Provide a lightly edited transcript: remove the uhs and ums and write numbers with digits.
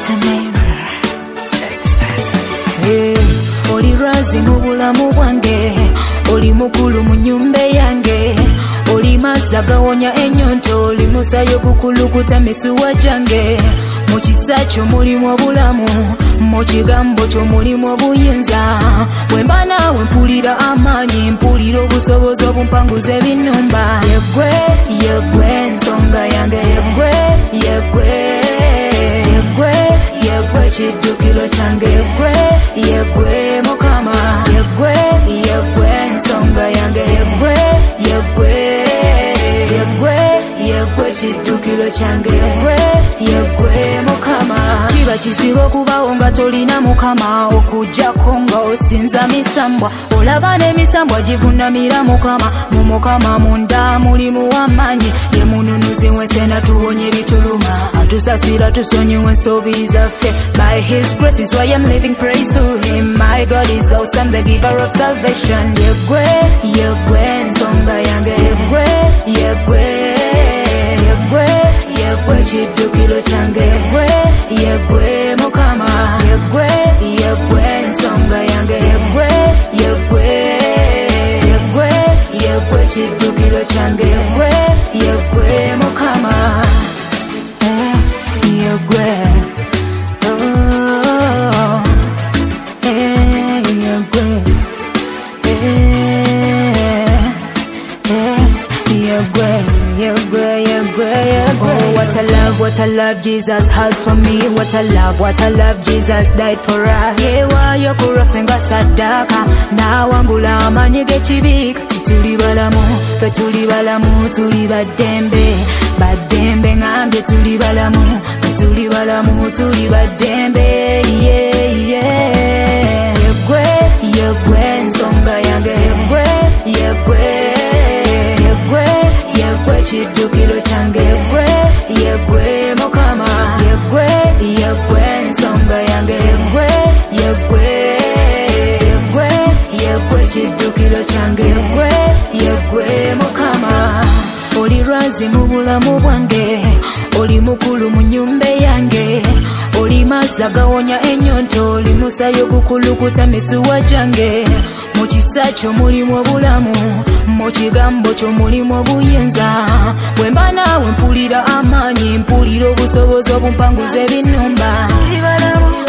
Oli razi mu bulamu bwange, oli mukulu mu nyumba yange, oli mazzi agawonya ennyonto, oli musayo gukulukuta misuwa gyange. Mu kisa kyo mulimu obulamu, mu kigambo kyo mulimu obuyinza. Bwe mba naawe mpulira amaanyi, mpulira obusobozi obumpanguza ebinnumba. Yegwe, yegwe ensonga yange, yegwe, yegwe, yegwe, yegwe kiddukiro kyange, yegwe, yegwe Mukama, yegwe, yegwe ensonga yange, yegwe, yegwe, yegwe, yegwe kiddukiro kyange, yegwe, yegwe Mukama. Kiba kizibu okubawo nga tolina Mukama, okujjako nga osinza misambwa, olaba n'emisambwa givunamira Mukama. Mu Mukama munda mulimu w'amaanyi, ye mununuzi w'ense tuwonye bituluma, atusasira tusonyiwe ensobi zaffe. By his grace is why I'm living, praise to him. My God is awesome, the giver of salvation. Yegwe, yegwe ensonga yange, yegwe, yegwe, yegwe, yegwe kiddukiro kyange, yegwe, yegwe Mukama, yegwe, yegwe ensonga yange, yegwe, yegwe, yegwe, yegwe kiddukiro kyange, yegwe, yegwe Mukama, yegwe. What a love Jesus has for me. What a love Jesus died for us. Yewa yokurafenga sadaka na wangula amanyi g'ekibi. Tituli balamu, fe tuli balamu, tuli baddembe, baddembe ngambye tuli balamu, fe tuli balamu, tuli baddembe. Yeah, yeah. Yegwe, yegwe ensonga yange, yegwe, yegwe, yegwe, yegwe kiddukiro kyange, yegwe, yegwe Mukama, yegwe, yegwe ensonga yange, yegwe, yegwe, yegwe, yegwe kiddukiro kyange, yegwe, yegwe Mukama. Oli razi mu bulamu bwange, oli mukulu mu nyumba yange, oli mazzi agawonya ennyonto, oli musayo gukulukuta misuwa gyange. Mu kisa kyo mulimu obulamu, mu kigambo kyo mulimu obuyinza. Bwe mba naawe mpulira amaanyi, mpulira obusobozi obumpanguza ebinnumba. Tuli balamu.